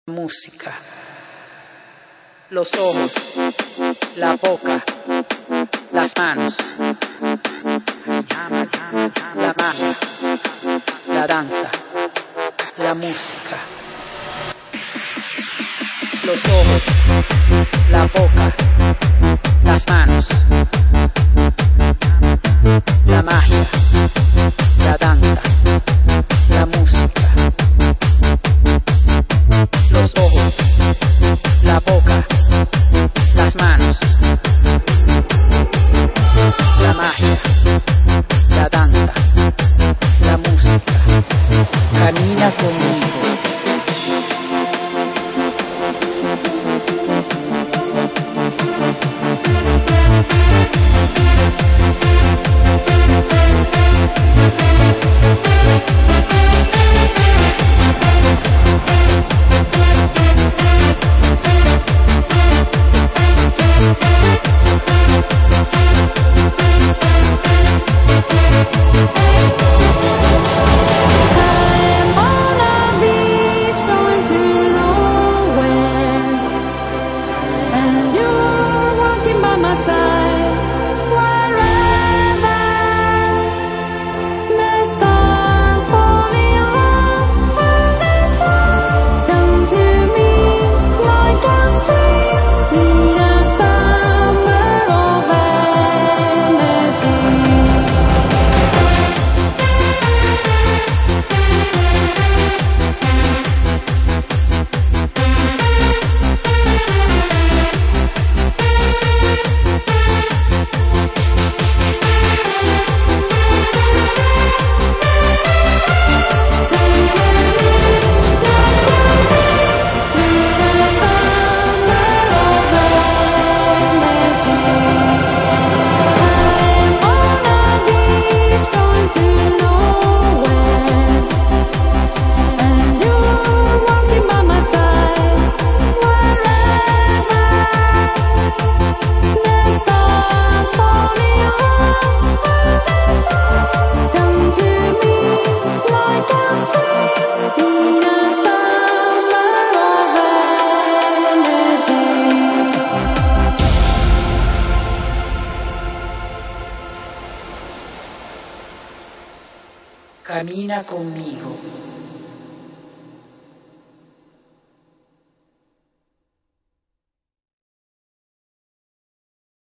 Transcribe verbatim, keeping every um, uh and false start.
Música, los ojos, la boca, las manos, la magia, la danza, la música. Los ojos, la boca, las manos, la magia, la danza, la música. Los ojos, la boca, las manos, la magia, la danza, la música. Camina conmigo. Camina conmigo.